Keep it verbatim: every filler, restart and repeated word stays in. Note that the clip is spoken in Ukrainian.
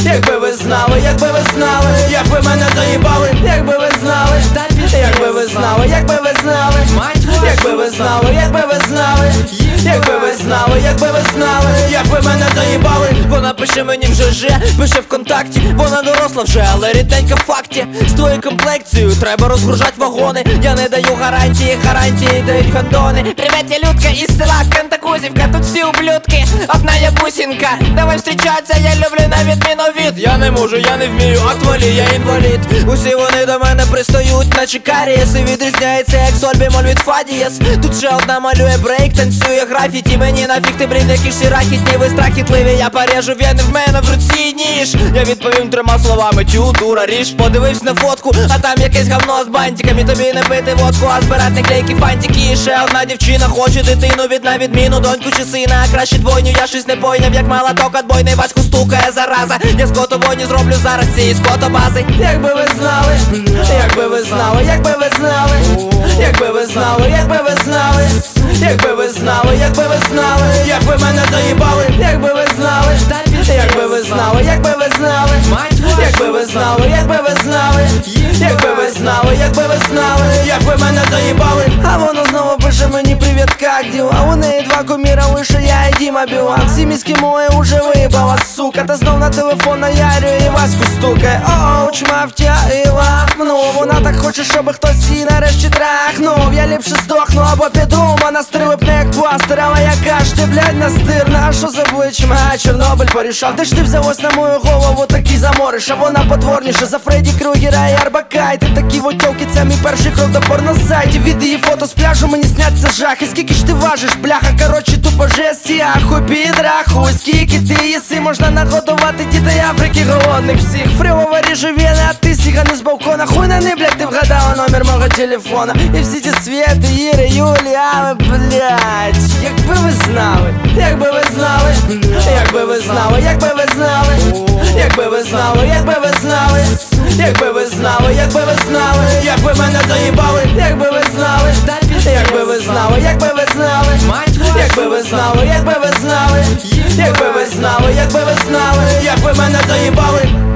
Якби ви знали, якби ви знали, як ви мене заїбали, якби ви знали, якби ви знали, якби ви знали, якби ви знали, якби ви знали, якби ви знали, якби ви знали, як ви мене заїбали. Вона пише мені в ЖЖ, пише ВКонтакті, вона доросла вже, але рідненька в факті. З твоєю комплекцією треба розгружать вагони. Я не даю гарантії, гарантії дають гандони. Привет, я Людка із села Кантакузівка, тут всі ублюдки, одна я бусінка. Давай встрічатися, я люблю на відміну від. Я не можу, я не вмію, отвалі, я інвалід. Усі вони до мене пристають, наче карієс. І відрізняється як соль бемоль від фа дієс. Тут ще одна малює брейк, танцює графіті. Мені нафіг ти брід, які всі рахітні, ви страхітливі. Я порежу вени, в мене в руці ніж. Я відповім трьома словами: тю, дура, ріж. Подивився на фотку, а там якесь говно з бантиками. Тобі не пити водку, а збирати наклейки, фантики. І ще одна дівчина хоче дитину, від на відміну доньку чи сина, а краще двойню. Я щось не пойняв, як молоток отбойний, Ваську стукає зараза. Я скотобойню зроблю зараз цієї скотобази. Якби ви знали, якби ви знали, якби ви знали, якби ви знали, якби ви знали, якби ви знали, якби ви знали, як ви мене заїбали, якби ви знали, якби ви знали, якби ви знали, якби ви знали, якби ви знали, якби ви знали, якби ви знали, як ви мене заїбали. А воно знову пише мені: привіт, как дела? У неї два куміра лише я і Діма Білан. Всі мізки мої уже виїбала, сука. Та знов на телефон наярює і Ваську стукає. О-оу, чма втягила. Ну, вона так хоче, щоб хтось її нарешті трахнув. Я ліпше здохну або піду, вона стрілипне як пластир. Але яка ж ти, блядь, настирна? А що за обличчям? А Чорнобиль порішав. Де ж ти взялась на мою голову, такий замориш? А вона потворніша за Фредді Крюгера і Арбакай. Ти такі вотьовки, це мій перший крок до порносайтів. Від її фото з пляжу мені сняться жах. І скільки ж ти важиш, бляха, коротше, тупо жесті. Ахуй, підрахуй, скільки ти їси, можна нагодувати дітей Африки голодних всіх. Фривова ріже вени, а ти сігани з балкона. Хуй на не, блядь, ти вгадала номер мого телефона. І всі ті Свєти, Іри, Юліани, блядь. Якби ви знали, якби ви знали, якби ви знали, якби ви знали, якби ви знали, якби ви знали, якби ви знали, якби ви знали, як ви мене заїбали, якби ви знали, якби ви знали, якби ви знали, якби ви знали, якби ви знали, якби ви знали, якби ви знали, як ви мене заїбали.